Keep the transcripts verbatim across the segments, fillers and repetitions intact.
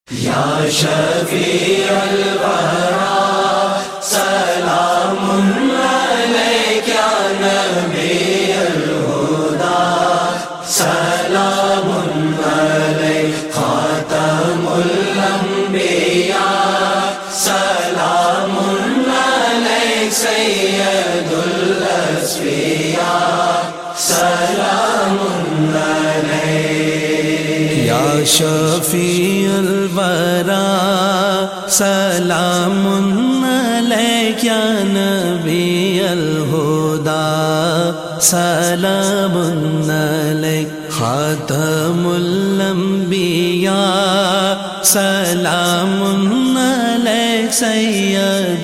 یا شفیع الورا سلام علیک یا نبی الہدا سلام علیک خاتم الانبیاء سلام علیک سید الاصفیاء سلام علیک یا شفیع الورا سلام علیک یا نبی الہدا سلام علیک خاتم الانبیاء سلام علیک سید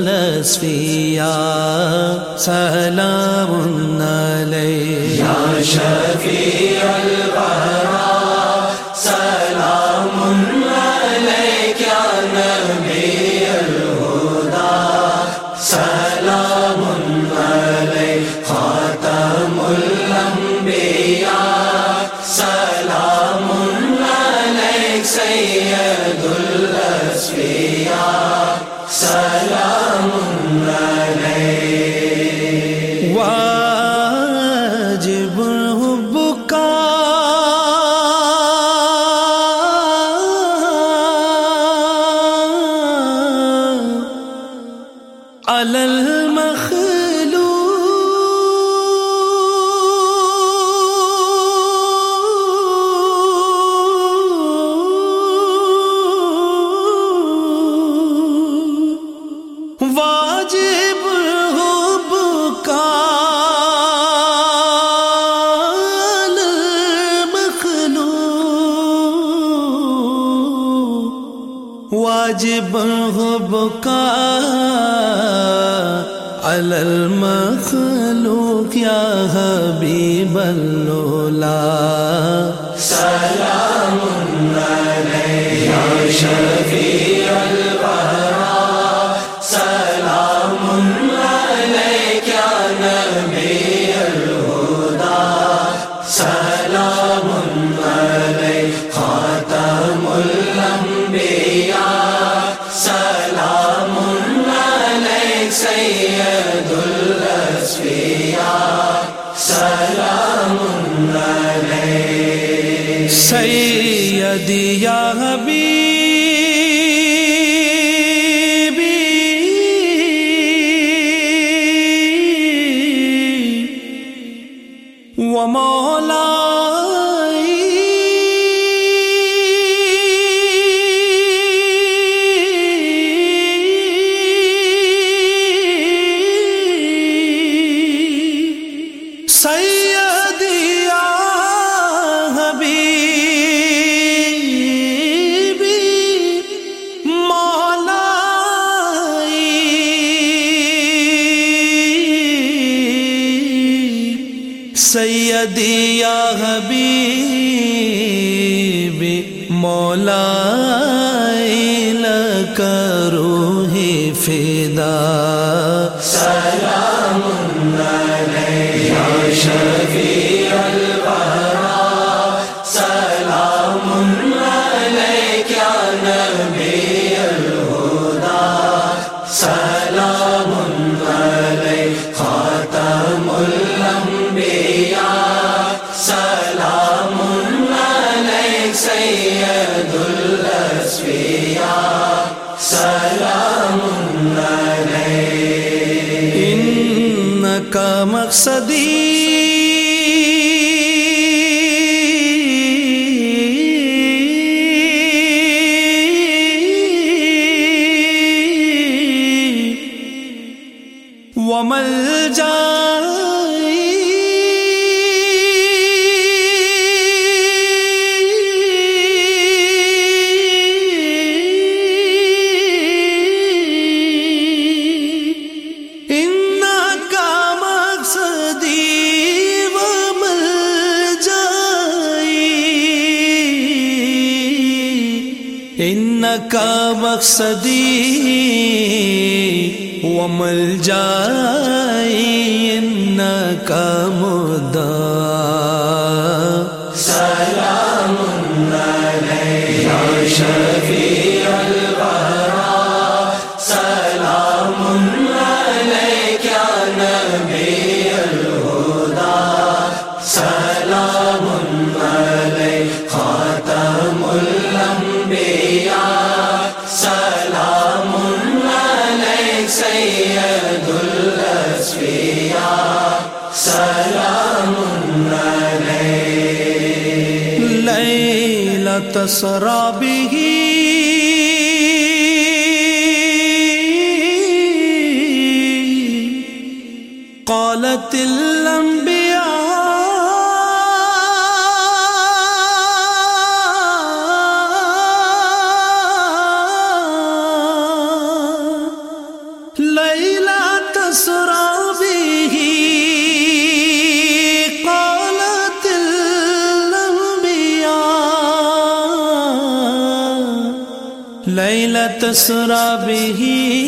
الاصفیاء سلام علیک یا شفیع الورا سلام علیک یا نبی الہدا سلام علیک خاتم الانبیاء سلام علیک سید الاصفیاء سلام علیک واجب حبک علی المخلوق واجب حبک علی المخلوق واجب حبک علی المخلوق یا حبیب اللہ سلام علیک یا شفیع الورا سلام علیک یا نبی الہدا سلام علیک خاتم الانبیاء سلام علیک سید الاصفیاء سلام علیک سیدی یا حبیبی و مولائی سیدی یا حبیبی مولائی سیدی یا حبیبی مولائی لک روحی فدا سلام علیک یا شفیع الورا سلام علیک یا نبی الہدا سلام علیک خاتم الانبیاء سلام علیک سید الاصفیاء سلام علیک انک مقصدی وملجائی انک مقصدی وملجائی انک مقصدی وملجائی انک مدعا سلام علیک شفیع الورا سلام علیک یا نبی الہدی سلام علیک خاتم الانبیاء سلام علیک سید الاصفیاء سلام علیک لیلۃ اسری بہ قالت الانبیاء لیلۃ اسری بہ قالت الانبیاء لیلۃ اسری بہ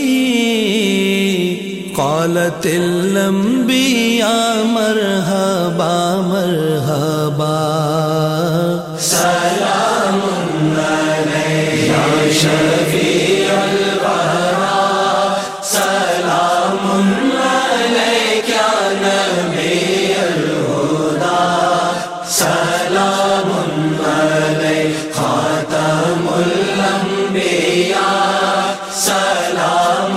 قالت الانبیاء مرحبا مرحبا سلام علیک یا شفیع الورا سلام علیک یا نبی الہدی سلام علیک خاتم الانبیاء سلام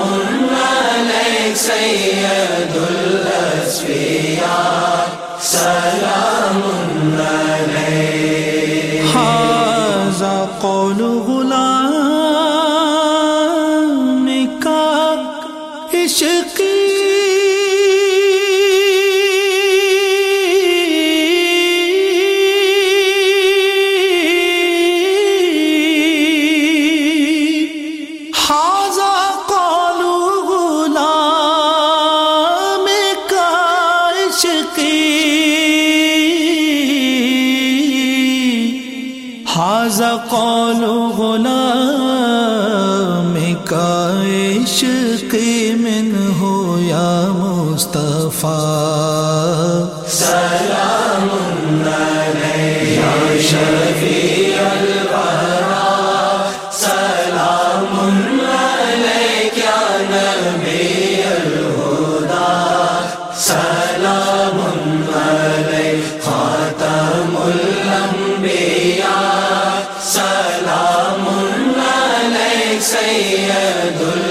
سید الاصفیاء سلام علیک ھذا قول غلام کا عشقی ھذا قول غلام کا عشق منہ یا مصطفیٰ سلام علیک یا شفیع الورا سلام علیک یا نبی الہدی سلام علیک خاتم الانبیاء سلام علیک سید